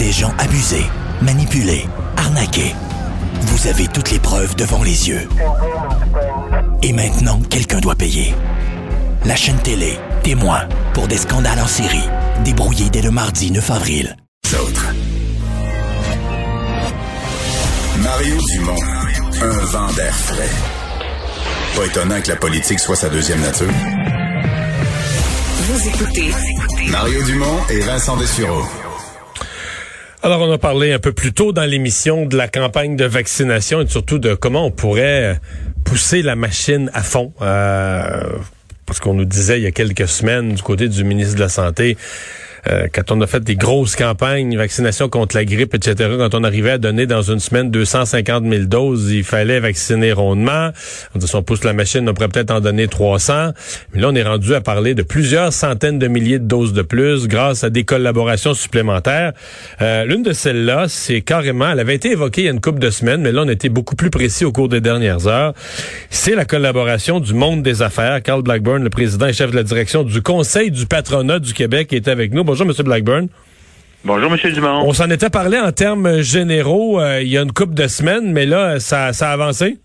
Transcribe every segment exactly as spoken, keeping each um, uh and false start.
des gens abusés, manipulés, arnaqués. Vous avez toutes les preuves devant les yeux. Et maintenant, quelqu'un doit payer. La chaîne télé, témoin, pour des scandales en série, débrouillés dès le mardi neuf avril. Autres. Mario Dumont, un vent d'air frais. Pas étonnant que la politique soit sa deuxième nature. Vous écoutez Mario Dumont et Vincent Dessureau. Alors, on a parlé un peu plus tôt dans l'émission de la campagne de vaccination et surtout de comment on pourrait pousser la machine à fond. Euh, parce qu'on nous disait il y a quelques semaines du côté du ministre de la Santé, Euh, quand on a fait des grosses campagnes, vaccination contre la grippe, et cetera, quand on arrivait à donner dans une semaine deux cent cinquante mille doses, il fallait vacciner rondement. On dit, si on pousse la machine, on pourrait peut-être en donner trois cents. Mais là, on est rendu à parler de plusieurs centaines de milliers de doses de plus grâce à des collaborations supplémentaires. Euh, l'une de celles-là, c'est carrément, elle avait été évoquée il y a une couple de semaines, mais là, on a été beaucoup plus précis au cours des dernières heures. C'est la collaboration du monde des affaires. Carl Blackburn, le président et chef de la direction du Conseil du patronat du Québec, qui est avec nous. Bonjour, M. Blackburn. Bonjour, M. Dumont. On s'en était parlé en termes généraux euh, il y a une couple de semaines, mais là, ça, ça a avancé?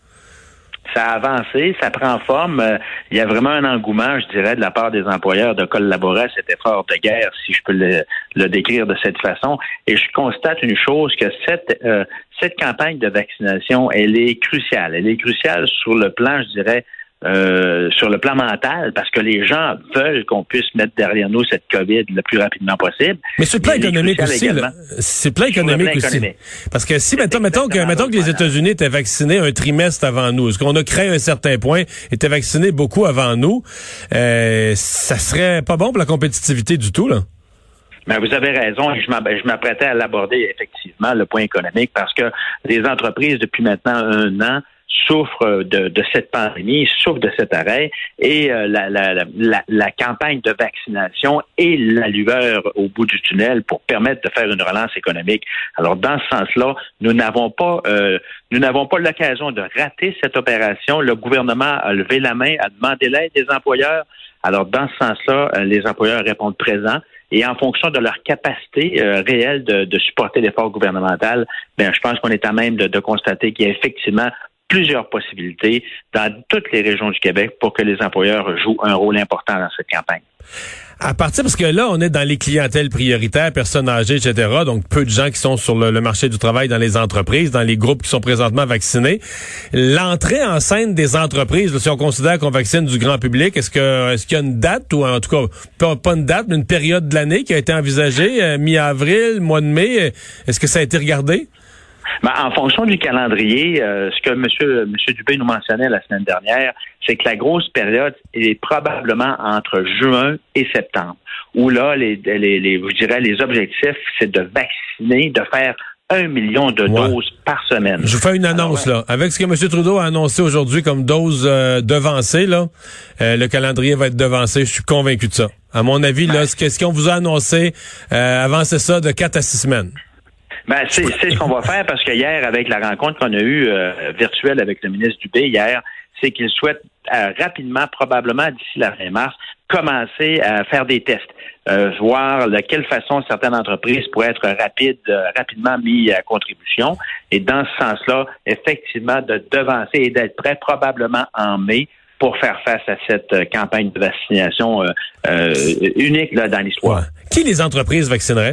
Ça a avancé, ça prend forme. Euh, il y a vraiment un engouement, je dirais, de la part des employeurs de collaborer à cet effort de guerre, si je peux le, le décrire de cette façon. Et je constate une chose, que cette, euh, cette campagne de vaccination, elle est cruciale. Elle est cruciale sur le plan, je dirais, Euh, sur le plan mental, parce que les gens veulent qu'on puisse mettre derrière nous cette COVID le plus rapidement possible. Mais sur le plan économique aussi, là, c'est le plan économique aussi. Économique. Parce que si, mettons, mettons que, mettons que les États-Unis étaient vaccinés un trimestre avant nous, ce qu'on a créé à un certain point, étaient vaccinés beaucoup avant nous, euh, ça serait pas bon pour la compétitivité du tout, là. Ben, vous avez raison, et je m'apprêtais à l'aborder effectivement, le point économique, parce que les entreprises, depuis maintenant un an, souffrent de, de cette pandémie, souffrent de cet arrêt, et euh, la, la, la, la campagne de vaccination est la lueur au bout du tunnel pour permettre de faire une relance économique. Alors, dans ce sens-là, nous n'avons pas euh, nous n'avons pas l'occasion de rater cette opération. Le gouvernement a levé la main, a demandé l'aide des employeurs. Alors, dans ce sens-là, les employeurs répondent présents. Et en fonction de leur capacité euh, réelle de, de supporter l'effort gouvernemental, ben, je pense qu'on est à même de, de constater qu'il y a effectivement plusieurs possibilités dans toutes les régions du Québec pour que les employeurs jouent un rôle important dans cette campagne. À partir, parce que là, on est dans les clientèles prioritaires, personnes âgées, et cetera, donc peu de gens qui sont sur le, le marché du travail dans les entreprises, dans les groupes qui sont présentement vaccinés. L'entrée en scène des entreprises, là, si on considère qu'on vaccine du grand public, est-ce que est-ce qu'il y a une date, ou en tout cas, pas, pas une date, mais une période de l'année qui a été envisagée, euh, mi-avril, mois de mai, est-ce que ça a été regardé? Ben, en fonction du calendrier, euh, ce que M. Monsieur Dubé nous mentionnait la semaine dernière, c'est que la grosse période est probablement entre juin et septembre, où là, les, les, les je dirais, les objectifs, c'est de vacciner, de faire un million de ouais. doses par semaine. Je vous fais une annonce, Alors, là. Avec ce que M. Trudeau a annoncé aujourd'hui comme dose euh, devancée, là, euh, le calendrier va être devancé. Je suis convaincu de ça. À mon avis, ben, là, ce, ce qu'on vous a annoncé, euh, avancez ça de quatre à six semaines. Ben, c'est, c'est ce qu'on va faire, parce que hier, avec la rencontre qu'on a eue euh, virtuelle avec le ministre Dubé hier, c'est qu'il souhaite euh, rapidement, probablement d'ici la fin mars, commencer à faire des tests, euh, voir de quelle façon certaines entreprises pourraient être rapides, euh, rapidement mis à contribution. Et dans ce sens-là, effectivement, de devancer et d'être prêt probablement en mai pour faire face à cette euh, campagne de vaccination euh, euh, unique là, dans l'histoire. Ouais. Qui les entreprises vaccineraient?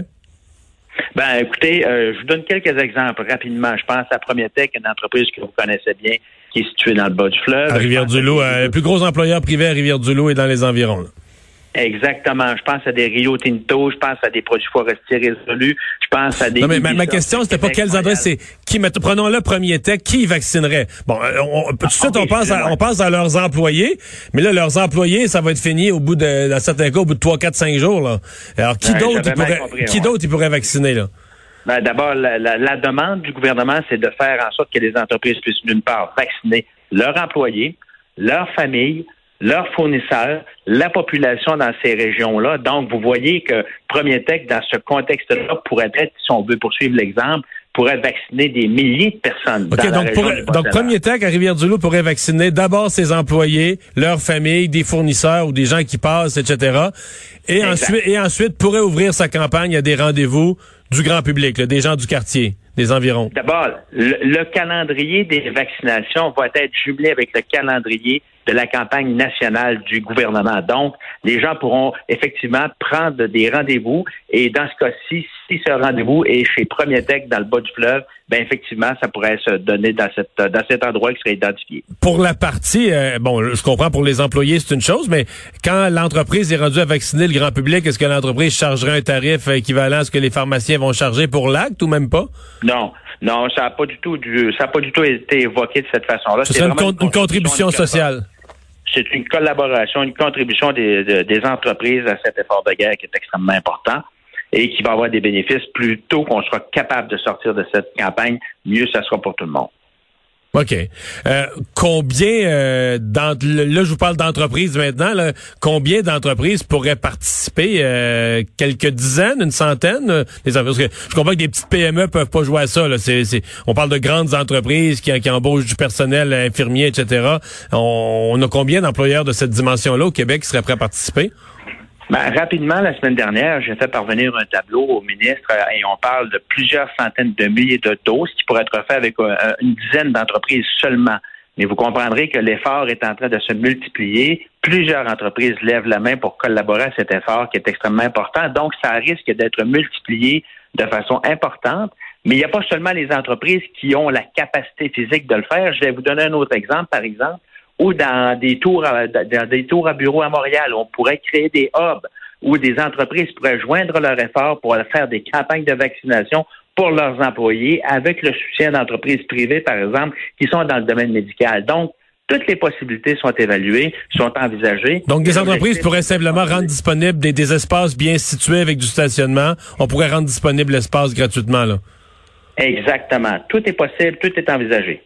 Ben, écoutez, euh, je vous donne quelques exemples rapidement. Je pense à Promiatech, une entreprise que vous connaissez bien, qui est située dans le bas du fleuve. À Rivière-du-Loup, euh, le plus gros employeur privé à Rivière-du-Loup et dans les environs. Là. Exactement. Je pense à des Rio Tinto, je pense à des produits forestiers résolus, je pense à des... Non, mais ma, ma question, c'était pas quelles adresses, c'est qui, prenons le Promiatech, qui vaccinerait? Bon, on, tout de suite, on pense à, on pense à leurs employés, mais là, leurs employés, ça va être fini au bout de, dans certains cas, au bout de trois, quatre, cinq jours, là. Alors, qui ouais, d'autre, il pourrait, compris, qui ouais. d'autre, il pourrait vacciner, là? Ben, d'abord, la, la, la demande du gouvernement, c'est de faire en sorte que les entreprises puissent, d'une part, vacciner leurs employés, leurs familles, leurs fournisseurs, la population dans ces régions-là. Donc, vous voyez que Promiatech, dans ce contexte-là, pourrait être, si on veut poursuivre l'exemple, pourrait vacciner des milliers de personnes. OK, dans donc, la pour, région donc Promiatech à Rivière-du-Loup pourrait vacciner d'abord ses employés, leurs familles, des fournisseurs ou des gens qui passent, et cetera. Et ensuite, et ensuite pourrait ouvrir sa campagne à des rendez-vous du grand public, là, des gens du quartier, des environs? D'abord, le, le calendrier des vaccinations va être jumelé avec le calendrier de la campagne nationale du gouvernement. Donc, les gens pourront effectivement prendre des rendez-vous et dans ce cas-ci, si ce rendez-vous est chez Premier Tech dans le bas du fleuve, ben effectivement, ça pourrait se donner dans cette dans cet endroit qui serait identifié. Pour la partie, euh, bon, je comprends pour les employés, c'est une chose, mais quand l'entreprise est rendue à vacciner le grand public, est-ce que l'entreprise chargerait un tarif équivalent à ce que les pharmaciens vont charger pour l'acte ou même pas? Non. Non, ça n'a pas du tout du, ça n'a pas du tout été évoqué de cette façon-là. Ce serait une, con- une contribution sociale. C'est une collaboration, une contribution des, des, des entreprises à cet effort de guerre qui est extrêmement important et qui va avoir des bénéfices. Plus tôt qu'on sera capable de sortir de cette campagne, mieux ça sera pour tout le monde. OK. Euh, combien, euh, dans, là, je vous parle d'entreprises maintenant, là, combien d'entreprises pourraient participer? Euh, quelques dizaines, une centaine? Euh, parce que je comprends que des petites P M E peuvent pas jouer à ça. Là. C'est, c'est, on parle de grandes entreprises qui, qui embauchent du personnel infirmier, et cetera. On, on a combien d'employeurs de cette dimension-là au Québec qui seraient prêts à participer? Ben, rapidement, la semaine dernière, j'ai fait parvenir un tableau au ministre euh, et on parle de plusieurs centaines de milliers de doses qui pourraient être faites avec euh, une dizaine d'entreprises seulement. Mais vous comprendrez que l'effort est en train de se multiplier. Plusieurs entreprises lèvent la main pour collaborer à cet effort qui est extrêmement important. Donc, ça risque d'être multiplié de façon importante. Mais il n'y a pas seulement les entreprises qui ont la capacité physique de le faire. Je vais vous donner un autre exemple, par exemple. Ou dans des tours à, dans des tours à bureaux à Montréal, on pourrait créer des hubs où des entreprises pourraient joindre leur effort pour faire des campagnes de vaccination pour leurs employés avec le soutien d'entreprises privées, par exemple, qui sont dans le domaine médical. Donc, toutes les possibilités sont évaluées, sont envisagées. Donc, des entreprises pourraient simplement rendre disponibles des, des espaces bien situés avec du stationnement. On pourrait rendre disponible l'espace gratuitement, là. Exactement. Tout est possible, tout est envisagé.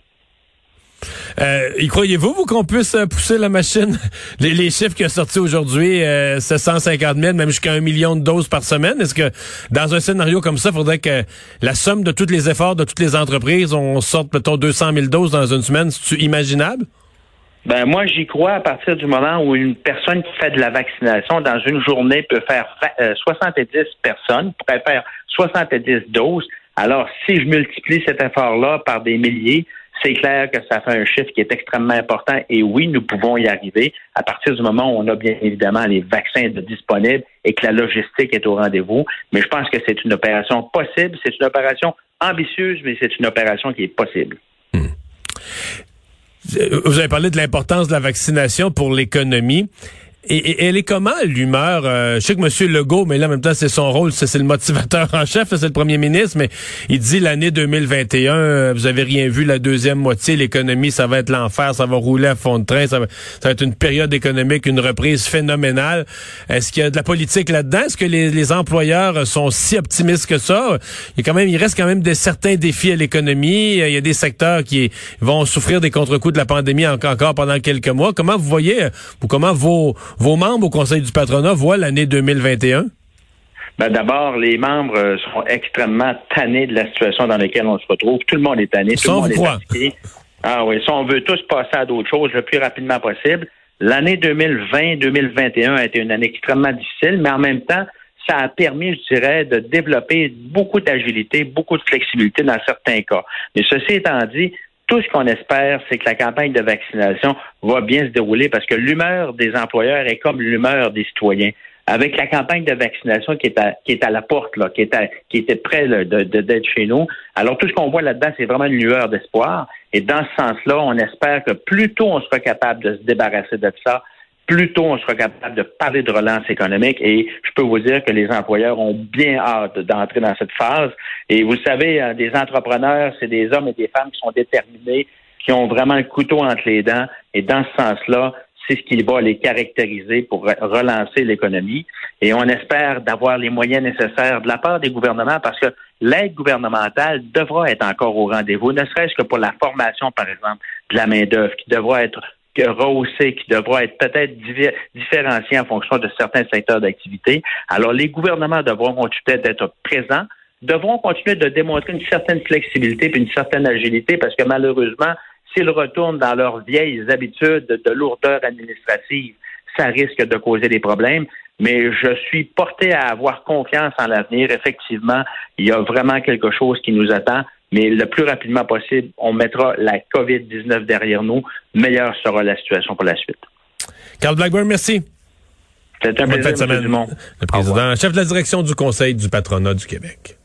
Euh, y croyez-vous, vous, qu'on puisse euh, pousser la machine? Les, les chiffres qui sont sortis aujourd'hui, euh, c'est cent cinquante mille, même jusqu'à un million de doses par semaine. Est-ce que dans un scénario comme ça, il faudrait que la somme de tous les efforts de toutes les entreprises, on sorte, mettons, deux cent mille doses dans une semaine? C'est-tu imaginable? Ben moi, j'y crois à partir du moment où une personne qui fait de la vaccination dans une journée peut faire euh, soixante-dix personnes, pourrait faire soixante-dix doses. Alors, si je multiplie cet effort-là par des milliers, c'est clair que ça fait un chiffre qui est extrêmement important et oui, nous pouvons y arriver à partir du moment où on a bien évidemment les vaccins disponibles et que la logistique est au rendez-vous. Mais je pense que c'est une opération possible, c'est une opération ambitieuse, mais c'est une opération qui est possible. Hmm. Vous avez parlé de l'importance de la vaccination pour l'économie. Et, et elle est comment, l'humeur? Euh, je sais que M. Legault, mais là, en même temps, c'est son rôle, c'est, c'est le motivateur en chef, c'est le premier ministre, mais il dit l'année deux mille vingt et un, euh, vous avez rien vu, la deuxième moitié, l'économie, ça va être l'enfer, ça va rouler à fond de train, ça va, ça va être une période économique, une reprise phénoménale. Est-ce qu'il y a de la politique là-dedans? Est-ce que les, les employeurs sont si optimistes que ça? Il y a quand même, il reste quand même des certains défis à l'économie. Il y a des secteurs qui vont souffrir des contre-coups de la pandémie encore pendant quelques mois. Comment vous voyez, ou comment vos Vos membres au Conseil du patronat voient l'année deux mille vingt et un? Ben d'abord, les membres sont extrêmement tannés de la situation dans laquelle on se retrouve. Tout le monde est tanné, tout le monde est fatigué. Ah oui, si on veut tous passer à d'autres choses le plus rapidement possible. L'année deux mille vingt deux mille vingt et un a été une année extrêmement difficile, mais en même temps, ça a permis, je dirais, de développer beaucoup d'agilité, beaucoup de flexibilité dans certains cas. Mais ceci étant dit, tout ce qu'on espère, c'est que la campagne de vaccination va bien se dérouler parce que l'humeur des employeurs est comme l'humeur des citoyens. Avec la campagne de vaccination qui est à, qui est à la porte, là, qui est à, qui était près là, de, de, d'être chez nous. Alors, tout ce qu'on voit là-dedans, c'est vraiment une lueur d'espoir. Et dans ce sens-là, on espère que plus tôt on sera capable de se débarrasser de ça, plus tôt on sera capable de parler de relance économique. Et je peux vous dire que les employeurs ont bien hâte d'entrer dans cette phase. Et vous savez, des entrepreneurs, c'est des hommes et des femmes qui sont déterminés, qui ont vraiment le couteau entre les dents. Et dans ce sens-là, c'est ce qui va les caractériser pour relancer l'économie. Et on espère d'avoir les moyens nécessaires de la part des gouvernements parce que l'aide gouvernementale devra être encore au rendez-vous, ne serait-ce que pour la formation, par exemple, de la main-d'œuvre, qui devra être rehaussée, qui devra être peut-être divi- différenciée en fonction de certains secteurs d'activité. Alors, les gouvernements devront continuer d'être présents, devront continuer de démontrer une certaine flexibilité et une certaine agilité parce que malheureusement, s'ils retournent dans leurs vieilles habitudes de lourdeur administrative, ça risque de causer des problèmes. mais je suis porté à avoir confiance en l'avenir. Effectivement, il y a vraiment quelque chose qui nous attend, mais le plus rapidement possible, on mettra la covid dix-neuf derrière nous. Meilleure sera la situation pour la suite. Carl Blackburn, merci. C'est un plaisir, M. Dumont. Le président, chef de la direction du Conseil du patronat du Québec.